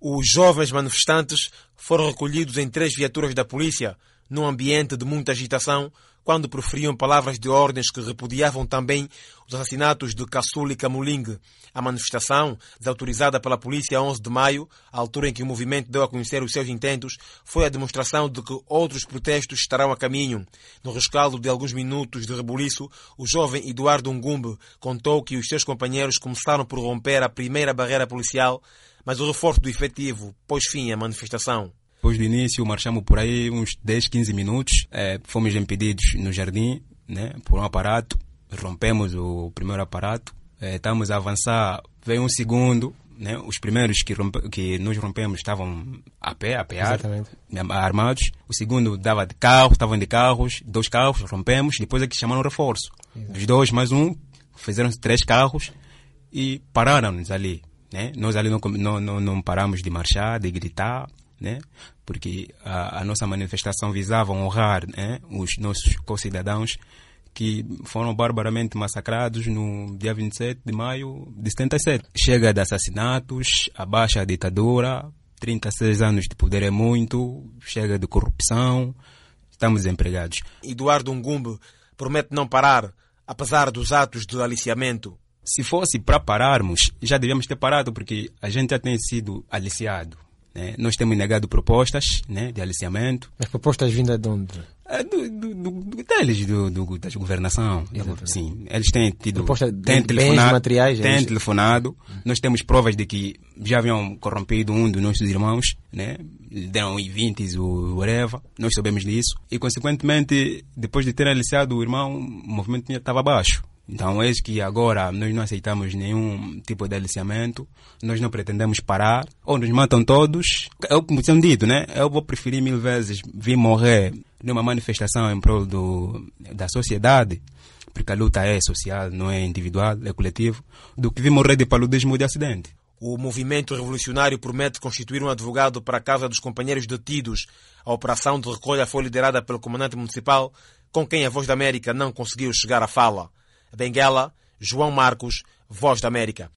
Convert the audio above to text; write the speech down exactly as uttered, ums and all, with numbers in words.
Os jovens manifestantes foram recolhidos em três viaturas da polícia, num ambiente de muita agitação, quando proferiam palavras de ordens que repudiavam também os assassinatos de Caçula e Camuling. A manifestação, desautorizada pela polícia a onze de maio, a altura em que o movimento deu a conhecer os seus intentos, foi a demonstração de que outros protestos estarão a caminho. No rescaldo de alguns minutos de rebuliço, o jovem Eduardo Ngumbe contou que os seus companheiros começaram por romper a primeira barreira policial, mas o reforço do efetivo pôs fim à manifestação. Depois do início, marchamos por aí uns dez, quinze minutos. É, fomos impedidos no jardim, né, por um aparato. Rompemos o primeiro aparato. É, estamos a avançar. Veio um segundo. Né, os primeiros que, rompe, que nós rompemos estavam a pé, a pé, armados. O segundo dava de carro, estavam de carros. Dois carros, rompemos. Depois é que chamaram reforço. Exato. Dos dois mais um, fizeram três carros e pararam-nos ali. Né? Nós ali não, não, não, não paramos de marchar, de gritar. Né? Porque a, a nossa manifestação visava honrar, né, os nossos co-cidadãos que foram barbaramente massacrados no dia vinte e sete de maio de setenta e sete. Chega de assassinatos, abaixa a ditadura, trinta e seis anos de poder é muito, chega de corrupção, estamos desempregados. Eduardo Ngumbe promete não parar, apesar dos atos de aliciamento. Se fosse para pararmos, já devíamos ter parado, porque a gente já tem sido aliciado. Né? Nós temos negado propostas, né, de aliciamento. As propostas vindas de onde? É do, do, do, deles, do, do, da governação. Sim, eles têm tido... Proposta têm de telefonado, bens materiais. têm é telefonado. Hum. Nós temos provas de que já haviam corrompido um dos nossos irmãos, né? Deram I vinte, o whatever. Nós soubemos disso. E, consequentemente, depois de ter aliciado o irmão, o movimento estava abaixo. Então, é que agora nós não aceitamos nenhum tipo de aliciamento, nós não pretendemos parar, ou nos matam todos. É o que me tinham dito, né? Eu vou preferir mil vezes vir morrer numa manifestação em prol do, da sociedade, porque a luta é social, não é individual, é coletivo, do que vir morrer de paludismo de acidente. O movimento revolucionário promete constituir um advogado para a causa dos companheiros detidos. A operação de recolha foi liderada pelo comandante municipal, com quem a Voz da América não conseguiu chegar à fala. Benguela, João Marcos, Voz da América.